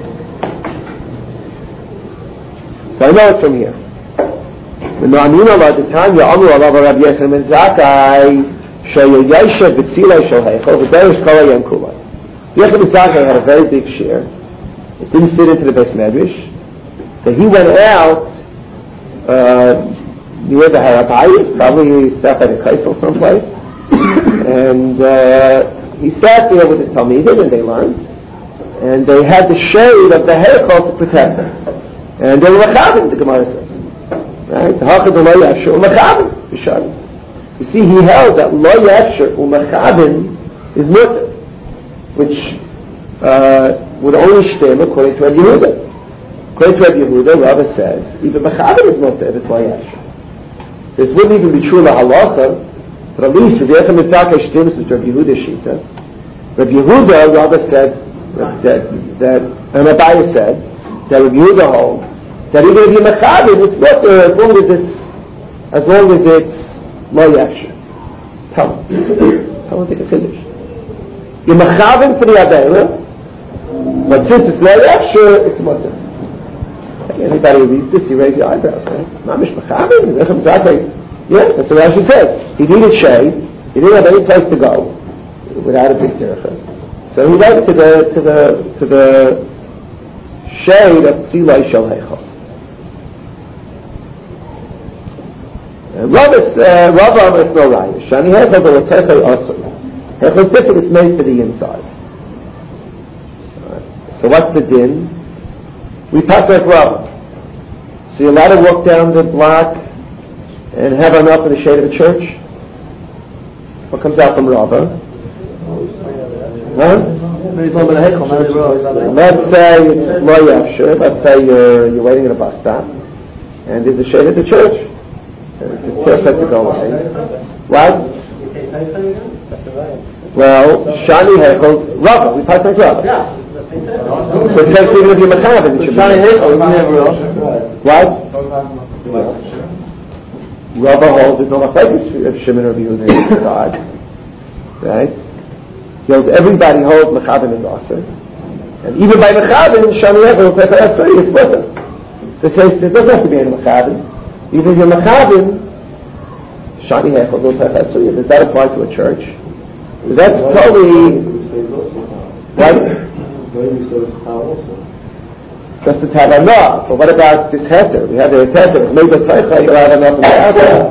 So I know it from here. Mina Amin Allah. The time you Amar Allah Rabbi Yechon ben Zakkai Sheyayeshev B'tzilai Shalheichel V'derish Kol Hayom Kulai. Yechon ben Zakkai had a very big share. It didn't fit into the Beis Medrash, so he went out near the Harabayis, probably he sat by the Kaisel someplace, and he sat there with his Talmidim, and they learned, and they had the shade of the Heichel to protect them, and they were Mechavim, the Gemara says, right? The Hachad Lo Yafshir Mechavim, B'Shavim. You see, he held that Lo Yafshir Mechavim is mutter, which would only stem according to Rabbi Yehuda. According to Rabbi Yehuda, Rava says, even Mechavim is mutter if it's Lo Yafshir. This wouldn't even be true in the halacha, but at least if Yechon ben Zakkai stems with Rabbi Yehuda's shita, Rabbi Yehuda, Rava said that and Abaye said that Rabbi Yehuda holds that even if you're Mechavim, it's mutter as long as it's Lo Yafshir. Tell him take a finish. You're Mechavim for the Aveira, but since it's Lo Yafshir, it's mutter. Anybody who reads this, you raise your eyebrows, right? Mamish Mechavim, Yechon ben Zakkai. Yes, that's what Rashi says. He needed shade. He didn't have any place to go without a big tircha. So he went to the shade of Tzilai Shel Heichel. Rava is no raya. Shani Heichel the Latechei Asur. Heichel Tiferet is made for the inside. So what's the din? we pass like Rava. So you're allowed to walk down the block and have enough in the shade of a church? What comes out from Rava? Huh? Let's say it's lo yafshir. Let's say you're waiting at a bus stop and there's a shade at the church. It's perfect to go away. What? Well, Shani Hekel, Rava. We pass like Rava. So it says even if you're Mechavan, it should be. Shani Hekel, what? Rava holds there's no machlekes of Shimon or Yehuda in God. Right? He holds everybody holds Mechavan is Aser. And even by Mechavan, Shani Hekel will say is split. So it says there doesn't have to be any Mechavan. Even if you're Mechavan, Shani Hekel will say does that apply to a church? That's totally right. Just to have enough. But what about this heter? We have a heter. Maybe a tzeicha, you'll have enough in the heter.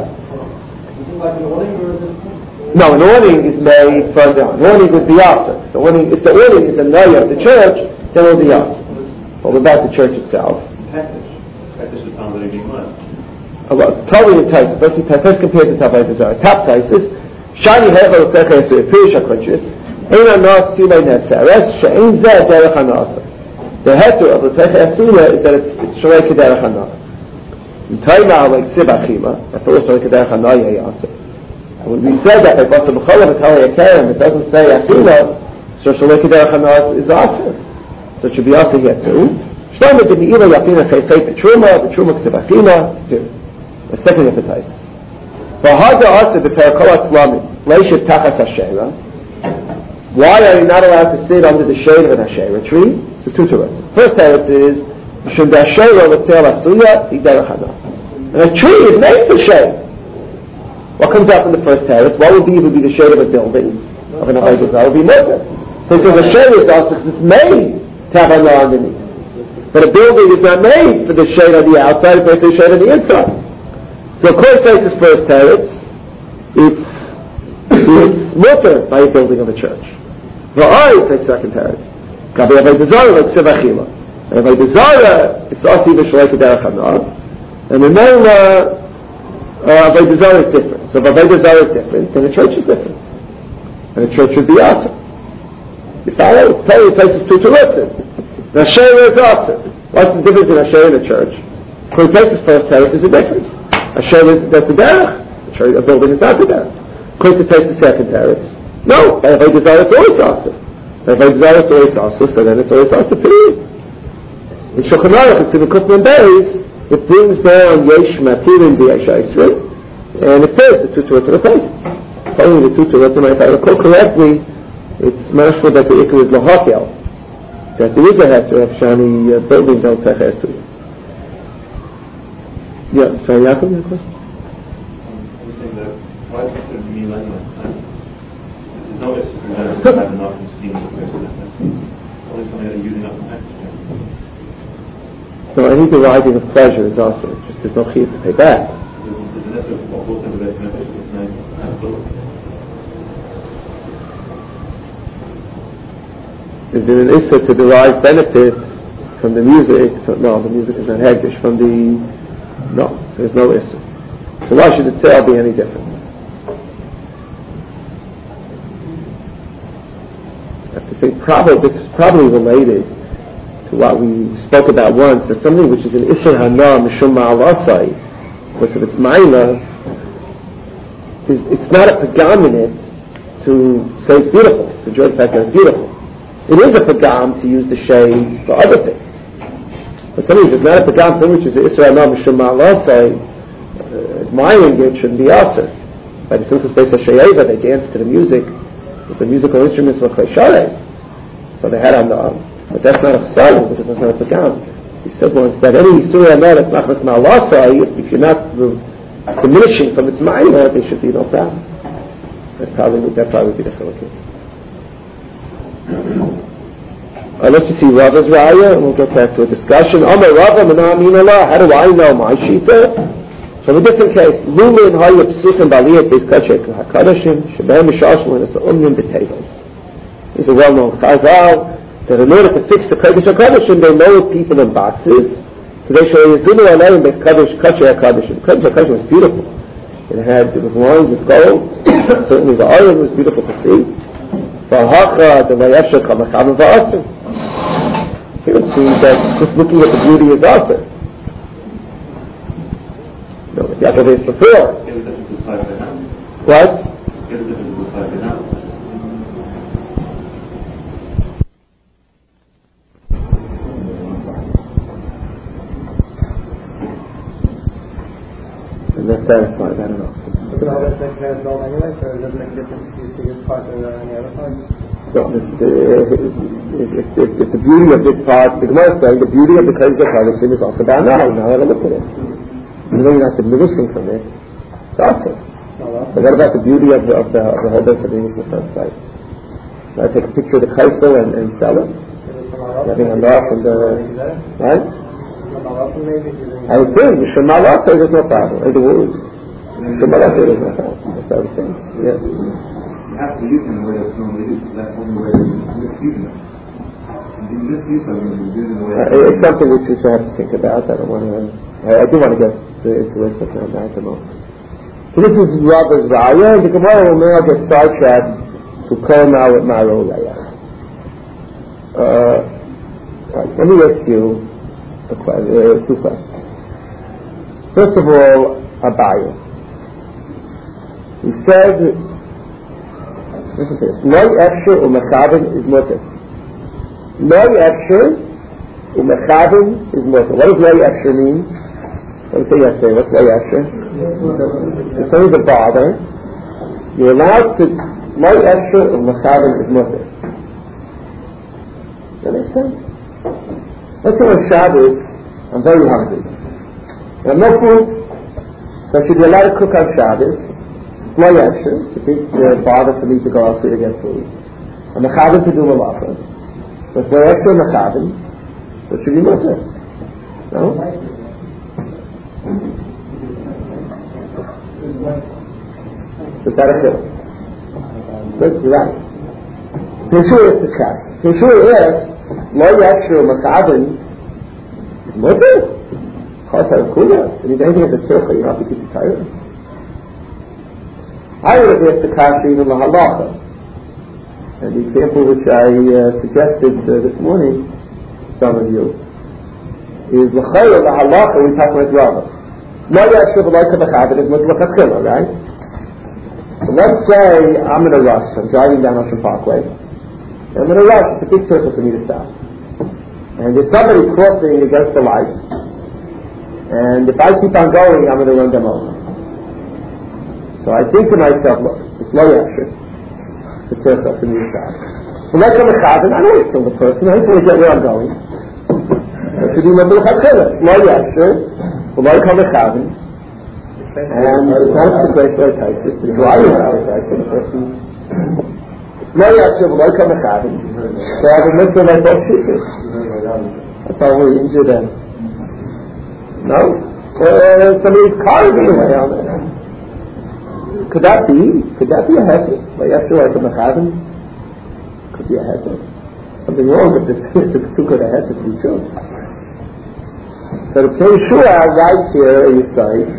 No, an awning is made for the awning would be opposite. If the awning is a noya of the church, then it will be opposite. But what about the church itself? Totally enticing. First compared to Tavai Bazar. Top prices. Shani Hevel Techa Yisur Pirish HaKodshis Ein Anas Silay Neseres She'ein Zeh Derech Hanasa. The heter of the Techa Yisur is that it's Shalei Kederech Hanasa. Yitayma like Sib Achima, that's also Shalei Kederech Hanasa Yasir. And when we said that by Basa B'cholah V'Talei Yakerem, it doesn't say Achila, so Shalei Kederech Hanasa is Asir. So it should be Asir here too. Shlomo D'Me'ila Yapina Chesei B'Truma Ksib Achima. The second hypothesis. Why are you not allowed to sit under the shade of an Asherah tree? So two teretz. First teretz is and a tree is made for shade. What comes out from the first teretz? What would be the shade of a building of an avodah? That would be murder. So the shade is also it's made to have a law underneath. But a building is not made for the shade on the outside; it's made for the shade on the inside. So according to this first teretz, it's mutter by a building of a church. V'ai is second teretz. Kabi Avodah Zarah like Sevachila. And Avodah Zarah, it's also even Shalei Kederech Hanasa. And the name Avodah Zarah is different. So if Avodah Zarah is different, then the church is different. And the church should be Asher. You follow? It's totally places two teretzim. The Asherah is Asher. What's the difference in Asherah and a church? According to this first teretz, is a difference. Asherah is that's the derech. A building is not the derech. According to the second teretz, no. By Avodah Zarah, it's always Asher. By Avodah Zarah, it's always Asher. So then it's always Asher. Period. In Shulchan Aruch, it's in the Kufman Beis. It brings down Yesh Matirin V'Yesh Yisrael, and it says the two teretz of the places. Only the two teretz, if I recall correctly, it's mashma that the Ikar is Lahakel, that there is a heter of Shani buildings on Techa Yisrael. Yeah, sorry, Yaakov, you have a question? Why is it me like that? There's no issue for that to have enough in steam to produce this. Only something that are using up the next. No, any deriving of pleasure is also just there's no chiyuv to pay back. There's an issue of both in the best message. It's nice. Absolutely. Is there an issa to derive benefit from the music? No, the music is not hegdish. From the no, there's no issa. So why should the sale be any different? I have to think this is probably related to what we spoke about once, that something which is an Isser Hana Mishum Ma'alasai, because if it's Maila, it's not a pagam in it to say it's beautiful, to enjoy the fact that it's beautiful. It is a pagam to use the shade for other things. But something which is not a pagam, something which is an Isser Hana Mishum Ma'alasai, admiring it shouldn't be Aser. By the simple space of Sheyeva, they danced to the music with the musical instruments for Kleshares. So they had on the, but that's not a chsaron, because that's not a pagam. He said once that any surah that's not ma'alasai, if you're not diminishing from its ma'ila, they should be no problem. That probably would be the chilukah. Let's just see Rava's raya, and we'll get back to a discussion. Amar Rava Mena'amin Allah. How do I know my shita? From a different case, Lulin Hayya Psuchim Baliyat Beis Kachek HaKadashim Shebehem Mishashim L'Nasa Umnim B'Tevos. He's a well-known chazal that in order to fix the Kodesh HaKodeshim, they lowered people in boxes, so they show Yezunu Alayim Bes Kodesh Kodesh HaKodeshim. Kodesh HaKodeshim was beautiful. It was lined with gold. Certainly the iron was beautiful to see. V'hacha the Vayesha Kamacham V'asr. Here it seems that just looking at the beauty is awesome. No, Yaakov is before. What? I'm not satisfied, I don't know. So how does that kind of gold anyway? So it doesn't make a difference if you see this part or any other part? So if the beauty of this part, the Gemara is saying the beauty of the Kodesh HaKodeshim is also bad now. Now I look at it. Even though you're not diminishing from it, it's awesome. So what about the beauty of the whole base of the English first site? I take a picture of the Kaisel and sell it. Having a law from the right? I would think the Shema says there's no problem. Like the words. Shema says there's no problem. That's what I was saying. Yes. You have to use them in a way that's normally used. That's the only way you're misusing them. You misuse them when you're using the way it's something which I have to think about. I don't want to. I do want to get into it, but not at the moment. So this is Rabba's Raya, and the Gemara will now get sidetracked to call now with Maro Raya. Right, let me ask you two questions. First of all, Abaye. He said, listen to this, Loi Efsher u'Mechaven is mutter. Loi Efsher u'Mechaven is mutter. What does Loi Efsher mean? Let me say yesterday, what's Loi Efsher? It's only the bother. You're allowed to, Loi Efsher u'Mechaven is mutter. Does that make sense? Let's say on Shabbos, I'm very hungry. I have no food, so I should be allowed to cook on Shabbos. It's Loi Efsher. It's a big bother for me to go out to get food. I'm Mechaven to do malacha. But Loi Efsher Mechaven, so it should be mutter. No? So that is it. That's right. Peshua is the cast. Peshua is Loi Efsher Mechaven is mutter. Chasar Kula. If anything is a tzircha, you have to keep it tired. I would have asked the kasha even the halacha. And the example which I suggested this morning to some of you is the halacha we talk about Rava. Loi Efsher V'loi Mechaven is mutlach, right? So let's say I'm in a rush. I'm driving down Ocean Parkway. And I'm in a rush. It's a big circle for me to stop. And there's somebody crossing against the light. And if I keep on going, I'm going to run them over. So I think to myself, look, it's Loi Efsher. It's a tzircha for me to stop. So let's come to Chazen. I don't want to kill the person. I just want to get where I'm going. It should be Mabul Chachila. It's Loi Efsher. V'loi Mechaven. And it's not a situation like Tysus. The driving is a situation. Loi Efsher. V'loi Mechaven. So I have a mitzvah like both shittas. That's how we injure them. No? Somebody's car is in the way on it. Could that be? Could that be a hesed? Like after like a mechaven? Could be a hesed. Something wrong with this. It's too good a hesed to be true. So the Peshua writes here in his site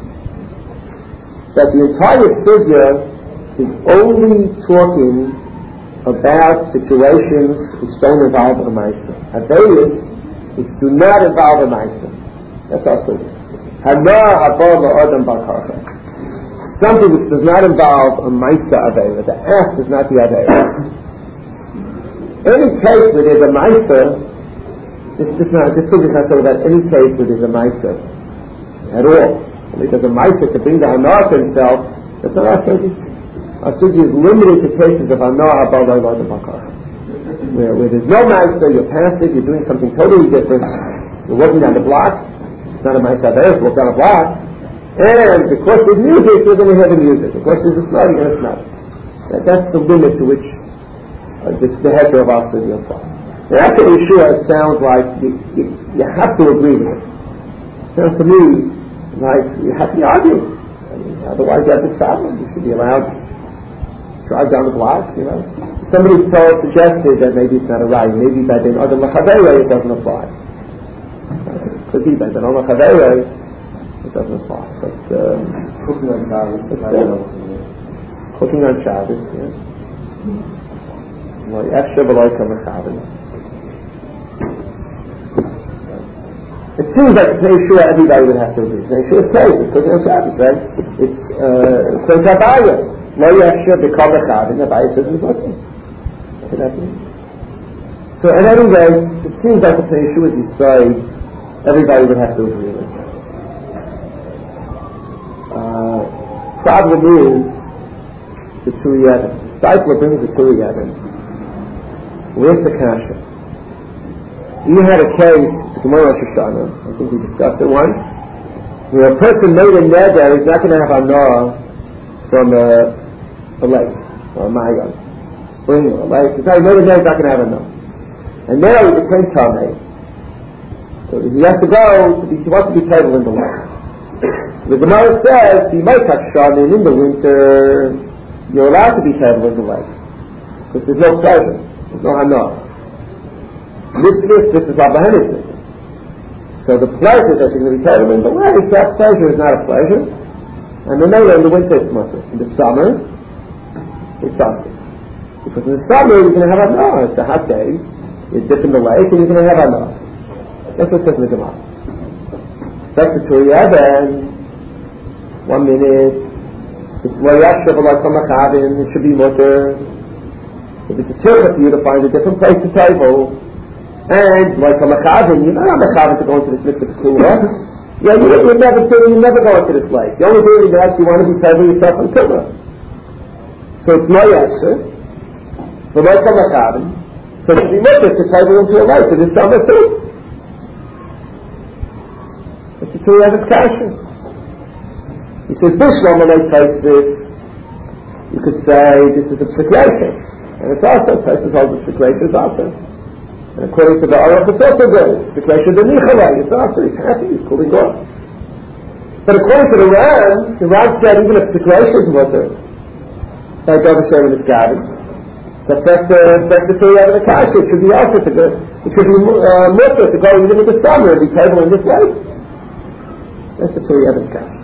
that the entire sugya is only talking about situations which don't involve a ma'isa. Avelis which do not involve a ma'isa. That's also something which does not involve a ma'isa avera. The act is not the avera. Any case where there's a ma'isa, this thing is not talking about any case where there's a ma'isa at all. Because a ma'isa to bring the hanah to himself, that's not our sugi. Our sugi is limited to cases of hanah abal lo'ilad b'karcha. Where there's no ma'isa, you're passive, you're doing something totally different, you're walking down the block. It's not a ma'isa avera, walk down a block. And because there's music, you're going to hear the music. Because there's a smell, you're going to smell. That's the limit to which the head of our study will fall. And after Yeshua, it sounds like you have to agree with it. It sounds to me like you have to be arguing. I mean, otherwise you have this problem. You should be allowed to drive down the block, somebody suggested that maybe it's not a right. Maybe by the other Machavei it doesn't apply. Could be by the other Machavei it doesn't apply. But Cooking on Shabbos. Cooking on Shabbos, yeah. Well, extra below Shabbos. It seems like Pnei Yeshua everybody would have to agree. Pnei Yeshua says it's cooking on Shabbos, right? It's Pnei Abaya. Lo Yeshua b'kol Shabbos. Abaya says it's nothing. So in any way, it seems like the Pnei Yeshua's Yisrael everybody would have to agree with. Problem is the Turi Yavin. The disciple brings the Turi Yavin. Where's the kasha? You had a case, the Gemara Rosh Hashanah, I think we discussed it once, where a person made a neder, he's not going to have anah from a lake, or a mayan, spring or a lake. He's made a neder, he's not going to have anah. And now he became Tameh. So he has to go, he wants to be table in the lake. The Gemara says, in the winter, you're allowed to be table in the lake. Because there's no pleasure, there's no hanah. This is Abraham's. So the pleasure that you're going to be table in the lake, that pleasure is not a pleasure. And then in the winter it's mutter. In the summer, it's awesome. Because in the summer you're going to have hanah. It's a hot day, you dip in the lake and you're going to have hanah. That's what it says in the Gemara. That's the Turi Yavin. 1 minute. It's Lo Yashva V'Lo Kamachavin. It should be mutter. If it's a tzirka for you to find a different place to table, and like a Kamachavin, you're not Machavin to go into this mikvah kula. Yeah, you never go into this place. The only thing that you want to be table yourself on kula. So it's Lo Yashva V'Lo Kamachavin. So it should be mutter to table into a life. It is summer too. It's the Turi Yavin's kasha. He says, Bishlam, when I taste this, you could say this is a psikration. And it's also, Taisvis holds the psikration is also. And according to the Aruch, it's also good. Psikration is a nichalai, it's also, he's happy, he's cooling off. But according to the Ram said even if psikration is mutter, like Dov Hashem in his garden, so affect the Turi Yavin the kasha, it should be also to go, it should be mutter to go even in the summer and be table in this way. That's the Turi Yavin's kasha.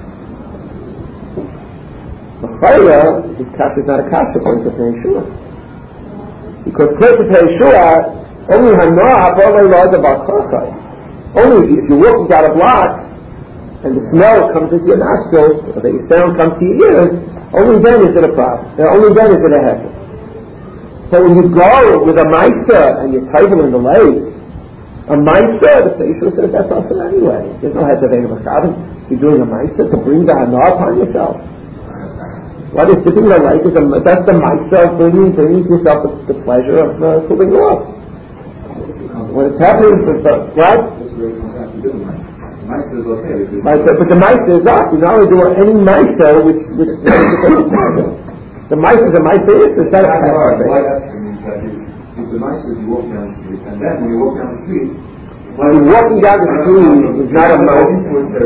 Chayla, his kasha is not a kasha according to Pnei Yeshua. Because according to Pnei Yeshua, only hanah ha'bolei lo'ad ba'chachai. Only if you're walking down a block and the smell comes into your nostrils, or the sound comes to your ears, only then is it a problem. Only then is it a heter. So when you go with a ma'isa and you're table in the lake, a ma'isa, the Pnei Yeshua says that's also anyway. There's no heter vein of a chavin. You're doing a ma'isa to bring the hanah upon yourself. What is sitting in the lake that's the ma'isa of bringing yourself the pleasure of cooling off. When it's happening, what? Ma'isa is okay. But the ma'isa is us. You not only do any ma'isa, which the ma'isa is a ma'isa. It's not a ma'isa. If the ma'isa is you walk down the street, and then when you walk down the street, when you're walking down the street, it's not a ma'isa.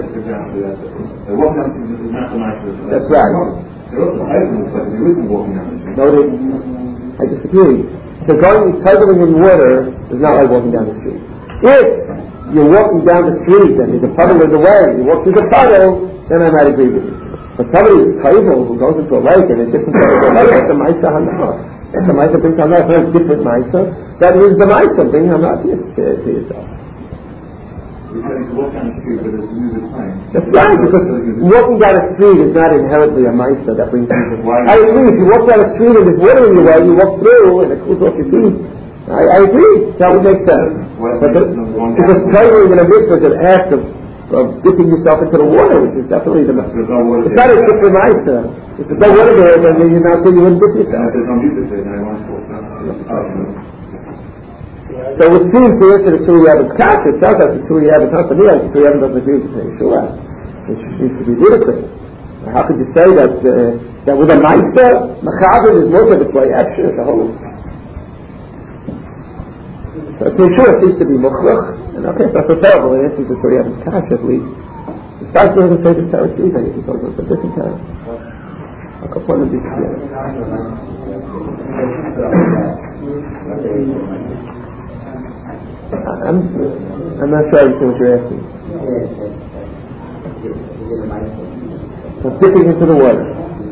That's right. There are also items like there isn't walking down the street. No, I disagree. So titling in water is not like walking down the street. If you're walking down the street and there's a puddle in the way, you walk through the puddle, then I might agree with you. But somebody who's table who goes into a lake and a different part of the lake, that's a ma'isa hanah. That's a ma'isa brings hanah. It's not a different ma'isa. That is the ma'isa bring hanah to yourself. You said you walk down the street, but there's music playing. That's right, because walking down the street is not inherently a ma'isa that brings music. I agree, if you walk down the street and there's water in your way, you walk through and it cools off your feet. I agree, that would make sense. Because titling in a mitzvah is an act of dipping yourself into the water, which is definitely the ma'isa. It's not a different ma'isa. If there's no water there, then you're not saying you wouldn't dip yourself. There's no music there, then I want to walk. So it seems to answer the Turi Yavin's kasha. It sounds like the Turi Yavin's not to me, like the Turi Yavin doesn't agree with the Yeshua. It seems to be ludicrous. How could you say that with a ma'isa, Machavin is more of a play action as a whole? So the Yeshua seems to be muchlach, and okay, it's not so terrible. It answers the Turi Yavin's kasha at least. Besides, we're going to say the Torah Tuesday, if you told us a different time. הקופון הביצוע. I'm not sure I understand what you're asking. So dipping into the water.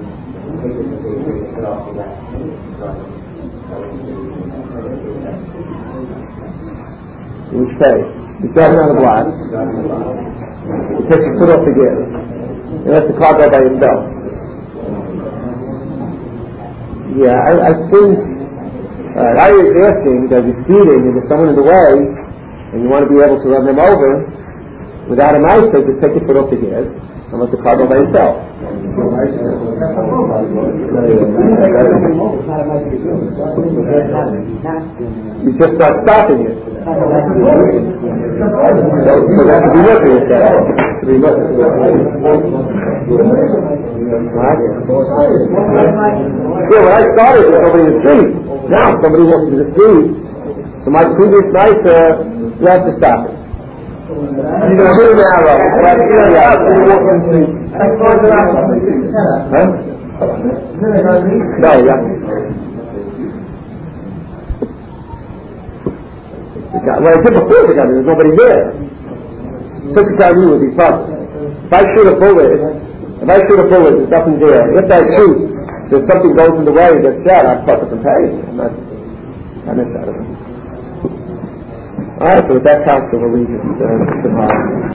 Which phase? You start on the block. You take your foot off the gas. You let the car go by itself. Yeah, I think I was asking that you're speeding and there's someone in the way and you want to be able to run them over without a mouse, so just take your foot off the gas and let the car go by itself. You just start stopping it. So that should be looking at that. Should be looking. Right? Yeah, when I started with somebody in the street, now somebody walks in the street, so my previous night, you have to stop it. You know, too narrow. Huh? No, yeah. Well, I did before the gun, there's nobody there. Such a time would be problem. If I shoot a bullet, there's nothing there. If I shoot, there's something goes in the way and gets shot, I'm fucking from paying. I'm not shot of it. Alright, so with that counsel, we'll leave it tomorrow.